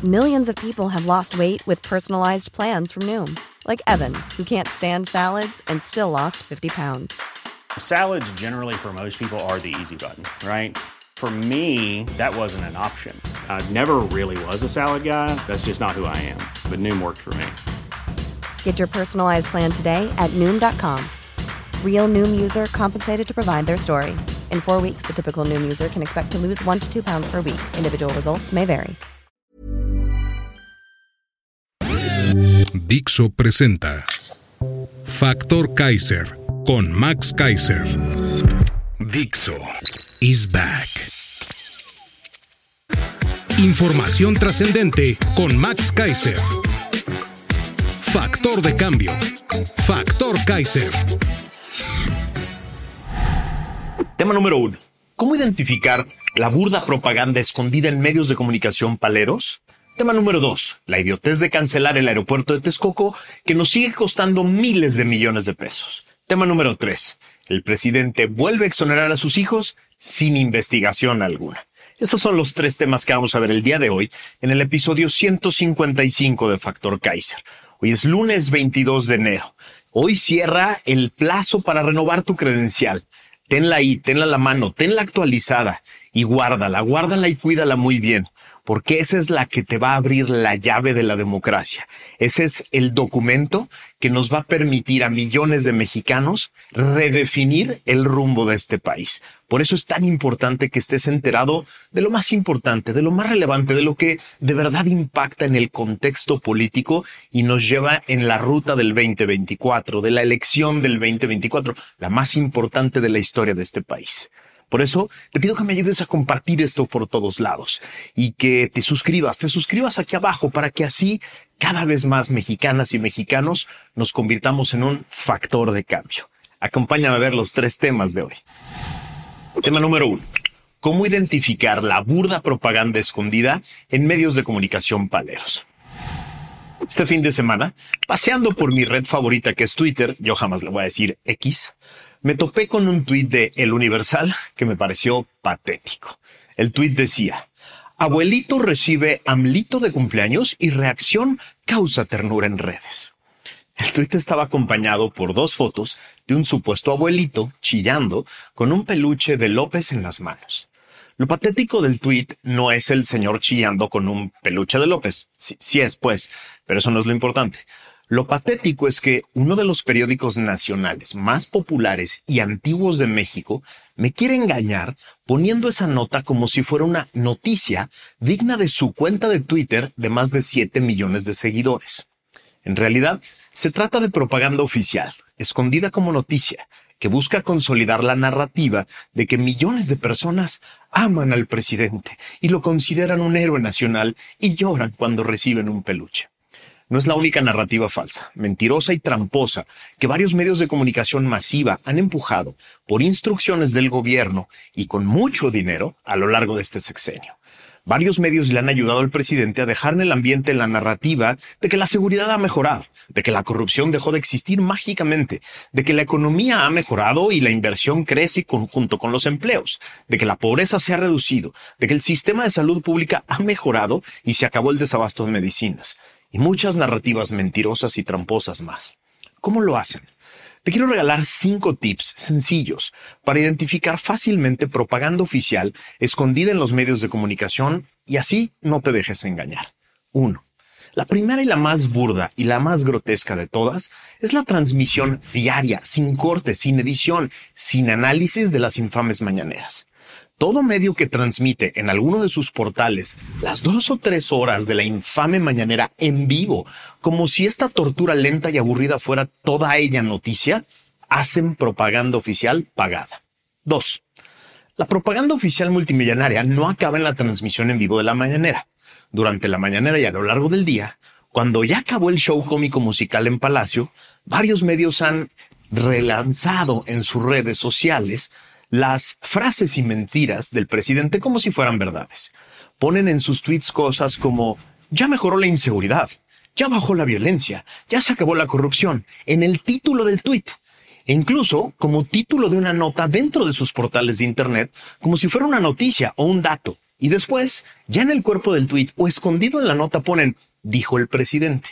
Millions of people have lost weight with personalized plans from Noom. Like Evan, who can't stand salads and still lost 50 pounds. Salads generally for most people are the easy button, right? For me, that wasn't an option. I never really was a salad guy. That's just not who I am. But Noom worked for me. Get your personalized plan today at Noom.com. Real Noom user compensated to provide their story. In 4 weeks, the typical Noom user can expect to lose 1 to 2 pounds per week. Individual results may vary. Dixo presenta Factor Kaiser con Max Kaiser. Dixo is back. Información trascendente con Max Kaiser. Factor de cambio. Factor Kaiser. Tema número 1. ¿Cómo identificar la burda propaganda escondida en medios de comunicación paleros? Tema número 2. La idiotez de cancelar el aeropuerto de Texcoco, que nos sigue costando miles de millones de pesos. Tema número 3. El presidente vuelve a exonerar a sus hijos sin investigación alguna. Esos son los 3 temas que vamos a ver el día de hoy en el episodio 155 de Factor Kaiser. Hoy es lunes 22 de enero. Hoy cierra el plazo para renovar tu credencial. Tenla ahí, tenla a la mano, tenla actualizada y guárdala y cuídala muy bien, porque esa es la que te va a abrir la llave de la democracia. Ese es el documento que nos va a permitir a millones de mexicanos redefinir el rumbo de este país. Por eso es tan importante que estés enterado de lo más importante, de lo más relevante, de lo que de verdad impacta en el contexto político y nos lleva en la ruta del 2024, de la elección del 2024, la más importante de la historia de este país. Por eso te pido que me ayudes a compartir esto por todos lados y que te suscribas aquí abajo para que así cada vez más mexicanas y mexicanos nos convirtamos en un factor de cambio. Acompáñame a ver los 3 temas de hoy. Tema número 1. ¿Cómo identificar la burda propaganda escondida en medios de comunicación paleros? Este fin de semana, paseando por mi red favorita que es Twitter, yo jamás le voy a decir X, me topé con un tuit de El Universal que me pareció patético. El tuit decía: abuelito recibe AMLito de cumpleaños y reacción causa ternura en redes. El tuit estaba acompañado por 2 fotos de un supuesto abuelito chillando con un peluche de López en las manos. Lo patético del tuit no es el señor chillando con un peluche de López. Sí es, pues, pero eso no es lo importante. Lo patético es que uno de los periódicos nacionales más populares y antiguos de México me quiere engañar poniendo esa nota como si fuera una noticia digna de su cuenta de Twitter de más de 7 millones de seguidores. En realidad, se trata de propaganda oficial, escondida como noticia, que busca consolidar la narrativa de que millones de personas aman al presidente y lo consideran un héroe nacional y lloran cuando reciben un peluche. No es la única narrativa falsa, mentirosa y tramposa que varios medios de comunicación masiva han empujado por instrucciones del gobierno y con mucho dinero a lo largo de este sexenio. Varios medios le han ayudado al presidente a dejar en el ambiente la narrativa de que la seguridad ha mejorado, de que la corrupción dejó de existir mágicamente, de que la economía ha mejorado y la inversión crece junto con los empleos, de que la pobreza se ha reducido, de que el sistema de salud pública ha mejorado y se acabó el desabasto de medicinas. Y muchas narrativas mentirosas y tramposas más. ¿Cómo lo hacen? Te quiero regalar 5 tips sencillos para identificar fácilmente propaganda oficial escondida en los medios de comunicación y así no te dejes engañar. 1. La primera y la más burda y la más grotesca de todas es la transmisión diaria, sin corte, sin edición, sin análisis de las infames mañaneras. Todo medio que transmite en alguno de sus portales las 2 o 3 horas de la infame mañanera en vivo, como si esta tortura lenta y aburrida fuera toda ella noticia, hacen propaganda oficial pagada. 2. La propaganda oficial multimillonaria no acaba en la transmisión en vivo de la mañanera. Durante la mañanera y a lo largo del día, cuando ya acabó el show cómico musical en Palacio, varios medios han relanzado en sus redes sociales las frases y mentiras del presidente como si fueran verdades. Ponen en sus tweets cosas como: ya mejoró la inseguridad, ya bajó la violencia, ya se acabó la corrupción, en el título del tweet. E incluso como título de una nota dentro de sus portales de internet, como si fuera una noticia o un dato. Y después, ya en el cuerpo del tuit o escondido en la nota ponen, dijo el presidente.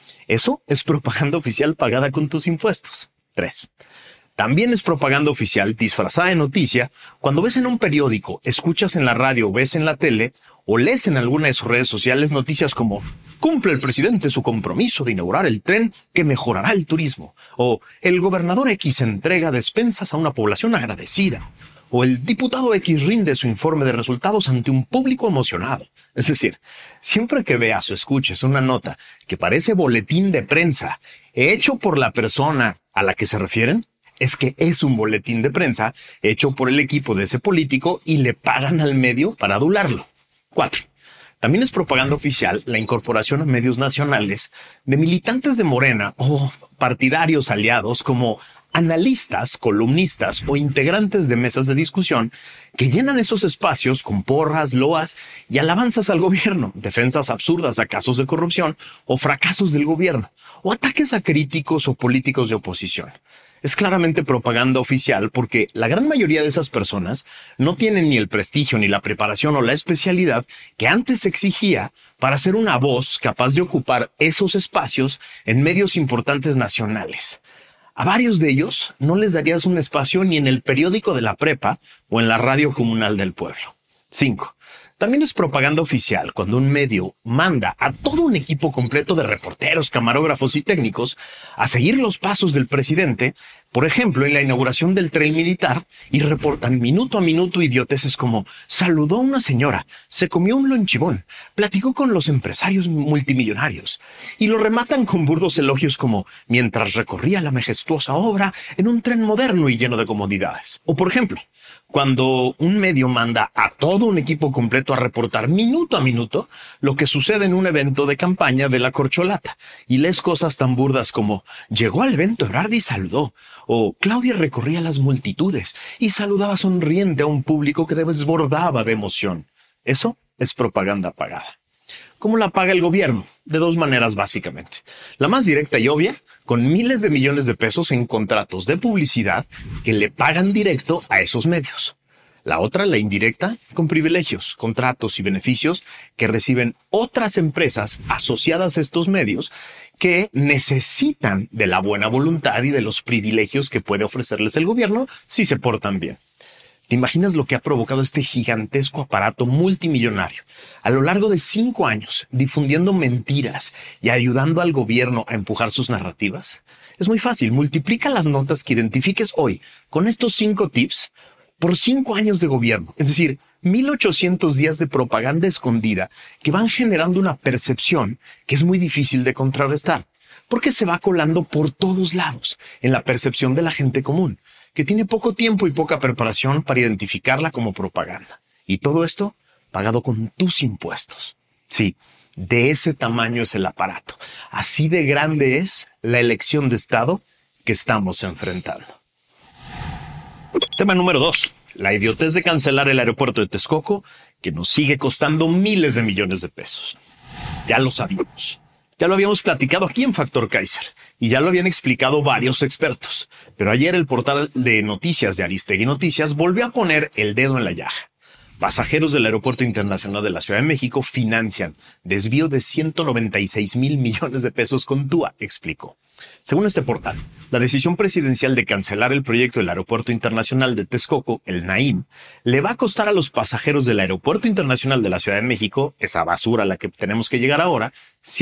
Eso es propaganda oficial pagada con tus impuestos. 3. También es propaganda oficial disfrazada de noticia cuando ves en un periódico, escuchas en la radio o ves en la tele o lees en alguna de sus redes sociales noticias como cumple el presidente su compromiso de inaugurar el tren que mejorará el turismo, o el gobernador X entrega despensas a una población agradecida, o el diputado X rinde su informe de resultados ante un público emocionado. Es decir, siempre que veas o escuches una nota que parece boletín de prensa hecho por la persona a la que se refieren, es que es un boletín de prensa hecho por el equipo de ese político y le pagan al medio para adularlo. 4. También es propaganda oficial la incorporación a medios nacionales de militantes de Morena o partidarios aliados como analistas, columnistas o integrantes de mesas de discusión que llenan esos espacios con porras, loas y alabanzas al gobierno, defensas absurdas a casos de corrupción o fracasos del gobierno, o ataques a críticos o políticos de oposición. Es claramente propaganda oficial porque la gran mayoría de esas personas no tienen ni el prestigio, ni la preparación o la especialidad que antes se exigía para ser una voz capaz de ocupar esos espacios en medios importantes nacionales. A varios de ellos no les darías un espacio ni en el periódico de la prepa o en la radio comunal del pueblo. 5. También es propaganda oficial cuando un medio manda a todo un equipo completo de reporteros, camarógrafos y técnicos a seguir los pasos del presidente, por ejemplo, en la inauguración del tren militar, y reportan minuto a minuto idioteces como saludó a una señora, se comió un lonchibón, platicó con los empresarios multimillonarios, y lo rematan con burdos elogios como mientras recorría la majestuosa obra en un tren moderno y lleno de comodidades. O por ejemplo, cuando un medio manda a todo un equipo completo a reportar minuto a minuto lo que sucede en un evento de campaña de la corcholata y lees cosas tan burdas como llegó al evento Ebrard y saludó, o Claudia recorría las multitudes y saludaba sonriente a un público que desbordaba de emoción. Eso es propaganda pagada. ¿Cómo la paga el gobierno? De dos maneras básicamente. La más directa y obvia, con miles de millones de pesos en contratos de publicidad que le pagan directo a esos medios. La otra, la indirecta, con privilegios, contratos y beneficios que reciben otras empresas asociadas a estos medios que necesitan de la buena voluntad y de los privilegios que puede ofrecerles el gobierno si se portan bien. ¿Te imaginas lo que ha provocado este gigantesco aparato multimillonario a lo largo de 5 años difundiendo mentiras y ayudando al gobierno a empujar sus narrativas? Es muy fácil, multiplica las notas que identifiques hoy con estos 5 tips por 5 años de gobierno, es decir, 1800 días de propaganda escondida que van generando una percepción que es muy difícil de contrarrestar, porque se va colando por todos lados en la percepción de la gente común, que tiene poco tiempo y poca preparación para identificarla como propaganda. Y todo esto pagado con tus impuestos. Sí, de ese tamaño es el aparato. Así de grande es la elección de Estado que estamos enfrentando. Tema número 2. La idiotez de cancelar el aeropuerto de Texcoco, que nos sigue costando miles de millones de pesos. Ya lo sabíamos. Ya lo habíamos platicado aquí en Factor Kaiser y ya lo habían explicado varios expertos. Pero ayer el portal de noticias de Aristegui Noticias volvió a poner el dedo en la llaga. Pasajeros del Aeropuerto Internacional de la Ciudad de México financian desvío de 196,000 millones de pesos con TUA, explicó. Según este portal, la decisión presidencial de cancelar el proyecto del Aeropuerto Internacional de Texcoco, el NAIM, le va a costar a los pasajeros del Aeropuerto Internacional de la Ciudad de México, esa basura a la que tenemos que llegar ahora,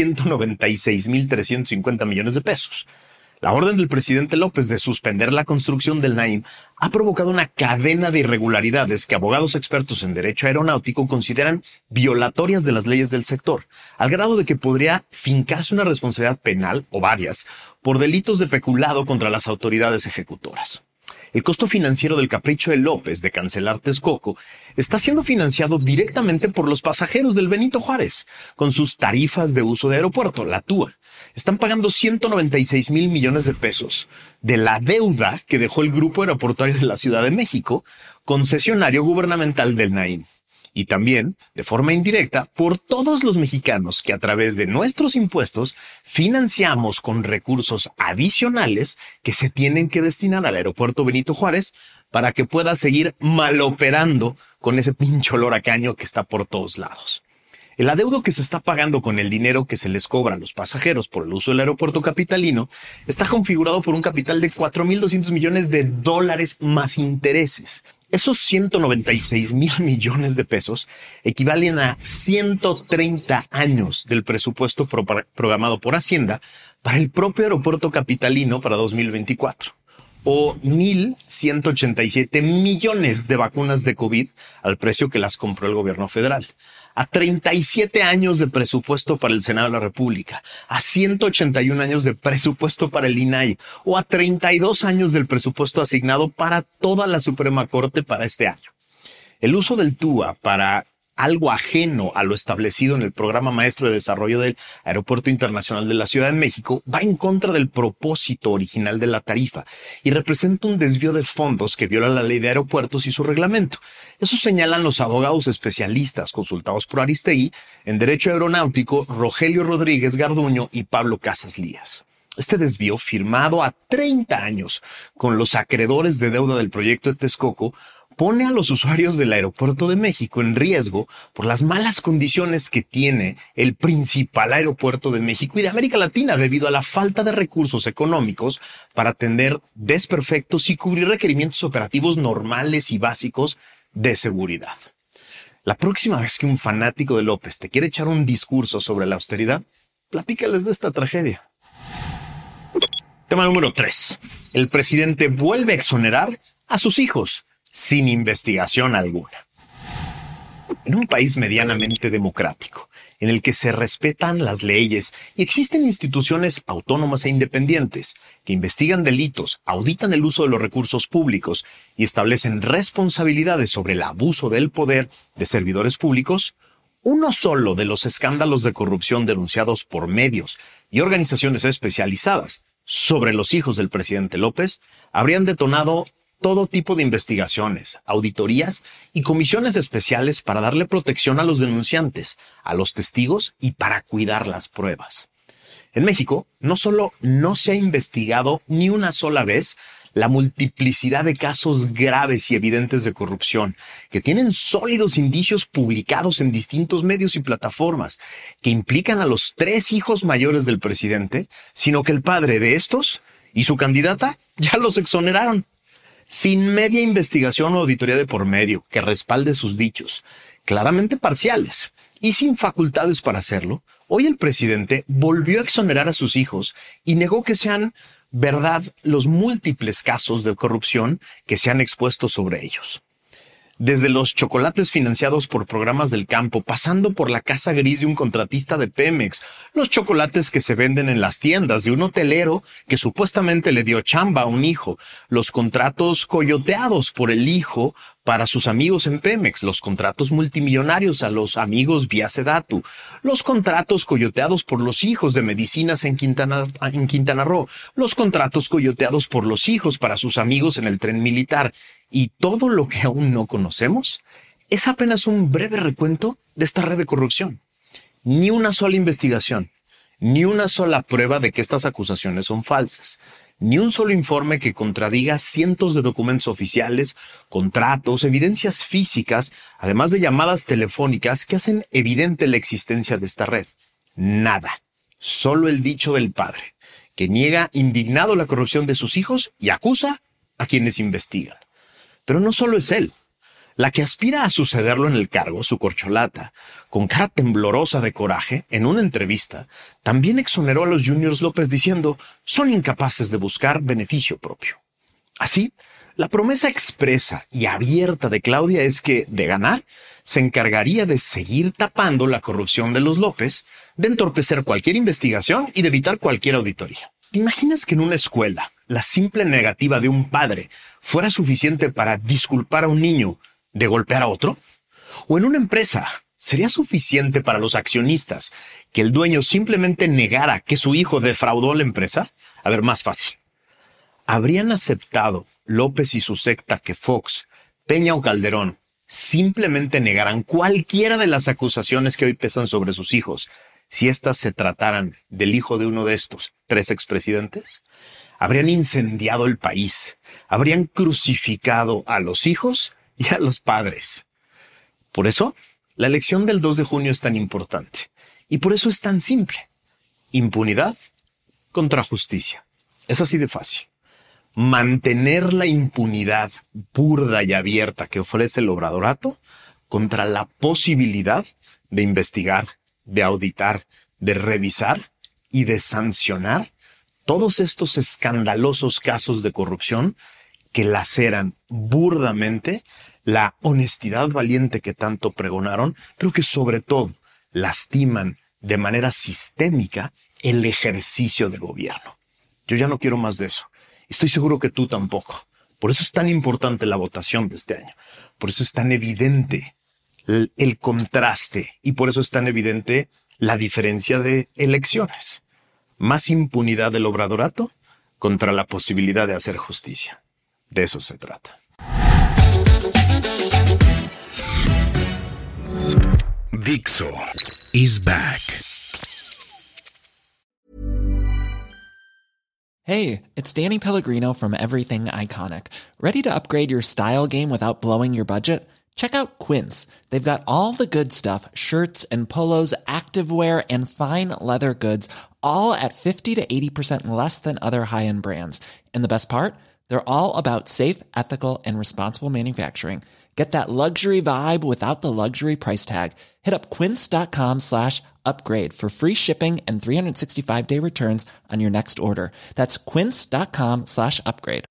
196,350 millones de pesos. La orden del presidente López de suspender la construcción del NAIM ha provocado una cadena de irregularidades que abogados expertos en derecho aeronáutico consideran violatorias de las leyes del sector, al grado de que podría fincarse una responsabilidad penal, o varias, por delitos de peculado contra las autoridades ejecutoras. El costo financiero del capricho de López de cancelar Texcoco está siendo financiado directamente por los pasajeros del Benito Juárez, con sus tarifas de uso de aeropuerto, la TUA. Están pagando 196,000 millones de pesos de la deuda que dejó el Grupo Aeroportuario de la Ciudad de México, concesionario gubernamental del NAIM. Y también, de forma indirecta, por todos los mexicanos que a través de nuestros impuestos financiamos con recursos adicionales que se tienen que destinar al aeropuerto Benito Juárez para que pueda seguir maloperando con ese pinche olor a caño que está por todos lados. El adeudo que se está pagando con el dinero que se les cobra a los pasajeros por el uso del aeropuerto capitalino está configurado por un capital de $4,200 millones más intereses. Esos 196,000 millones de pesos equivalen a 130 años del presupuesto programado por Hacienda para el propio aeropuerto capitalino para 2024. O 1,187 millones de vacunas de COVID al precio que las compró el gobierno federal. A 37 años de presupuesto para el Senado de la República, a 181 años de presupuesto para el INAI o a 32 años del presupuesto asignado para toda la Suprema Corte para este año. El uso del TUA para algo ajeno a lo establecido en el Programa Maestro de Desarrollo del Aeropuerto Internacional de la Ciudad de México va en contra del propósito original de la tarifa y representa un desvío de fondos que viola la Ley de Aeropuertos y su reglamento. Eso señalan los abogados especialistas consultados por Aristegui en Derecho Aeronáutico, Rogelio Rodríguez Garduño y Pablo Casas Lías. Este desvío, firmado a 30 años con los acreedores de deuda del proyecto de Texcoco, pone a los usuarios del Aeropuerto de México en riesgo por las malas condiciones que tiene el principal aeropuerto de México y de América Latina debido a la falta de recursos económicos para atender desperfectos y cubrir requerimientos operativos normales y básicos de seguridad. La próxima vez que un fanático de López te quiere echar un discurso sobre la austeridad, platícales de esta tragedia. Tema número 3. El presidente vuelve a exonerar a sus hijos sin investigación alguna. En un país medianamente democrático, en el que se respetan las leyes y existen instituciones autónomas e independientes que investigan delitos, auditan el uso de los recursos públicos y establecen responsabilidades sobre el abuso del poder de servidores públicos, uno solo de los escándalos de corrupción denunciados por medios y organizaciones especializadas sobre los hijos del presidente López habrían detonado todo tipo de investigaciones, auditorías y comisiones especiales para darle protección a los denunciantes, a los testigos y para cuidar las pruebas. En México, no solo no se ha investigado ni una sola vez la multiplicidad de casos graves y evidentes de corrupción, que tienen sólidos indicios publicados en distintos medios y plataformas, que implican a los 3 hijos mayores del presidente, sino que el padre de estos y su candidata ya los exoneraron. Sin media investigación o auditoría de por medio que respalde sus dichos, claramente parciales, y sin facultades para hacerlo, hoy el presidente volvió a exonerar a sus hijos y negó que sean verdad los múltiples casos de corrupción que se han expuesto sobre ellos. Desde los chocolates financiados por programas del campo, pasando por la casa gris de un contratista de Pemex, los chocolates que se venden en las tiendas de un hotelero que supuestamente le dio chamba a un hijo, los contratos coyoteados por el hijo para sus amigos en Pemex, los contratos multimillonarios a los amigos vía Sedatu, los contratos coyoteados por los hijos de medicinas en Quintana Roo, los contratos coyoteados por los hijos para sus amigos en el tren militar. Y todo lo que aún no conocemos es apenas un breve recuento de esta red de corrupción. Ni una sola investigación, ni una sola prueba de que estas acusaciones son falsas, ni un solo informe que contradiga cientos de documentos oficiales, contratos, evidencias físicas, además de llamadas telefónicas que hacen evidente la existencia de esta red. Nada. Solo el dicho del padre, que niega indignado la corrupción de sus hijos y acusa a quienes investigan. Pero no solo es él. La que aspira a sucederlo en el cargo, su corcholata, con cara temblorosa de coraje, en una entrevista, también exoneró a los Juniors López diciendo son incapaces de buscar beneficio propio. Así, la promesa expresa y abierta de Claudia es que, de ganar, se encargaría de seguir tapando la corrupción de los López, de entorpecer cualquier investigación y de evitar cualquier auditoría. ¿Te imaginas que en una escuela la simple negativa de un padre fuera suficiente para disculpar a un niño de golpear a otro? ¿O en una empresa sería suficiente para los accionistas que el dueño simplemente negara que su hijo defraudó a la empresa? A ver, más fácil. ¿Habrían aceptado López y su secta que Fox, Peña o Calderón simplemente negaran cualquiera de las acusaciones que hoy pesan sobre sus hijos si éstas se trataran del hijo de uno de estos 3 expresidentes? habrían incendiado el país, habrían crucificado a los hijos y a los padres. Por eso, la elección del 2 de junio es tan importante. Y por eso es tan simple. Impunidad contra justicia. Es así de fácil. Mantener la impunidad burda y abierta que ofrece el obradorato contra la posibilidad de investigar, de auditar, de revisar y de sancionar todos estos escandalosos casos de corrupción que laceran burdamente la honestidad valiente que tanto pregonaron, pero que sobre todo lastiman de manera sistémica el ejercicio de gobierno. Yo ya no quiero más de eso. Estoy seguro que tú tampoco. Por eso es tan importante la votación de este año. Por eso es tan evidente el contraste y por eso es tan evidente la diferencia de elecciones. Más impunidad del obradorato contra la posibilidad de hacer justicia. De eso se trata. Dixo is back. Hey, it's Danny Pellegrino from Everything Iconic. Ready to upgrade your style game without blowing your budget? Check out Quince. They've got all the good stuff, shirts and polos, activewear, and fine leather goods, all at 50 to 80% less than other high-end brands. And the best part? They're all about safe, ethical, and responsible manufacturing. Get that luxury vibe without the luxury price tag. Hit up quince.com/upgrade for free shipping and 365-day returns on your next order. That's quince.com/upgrade.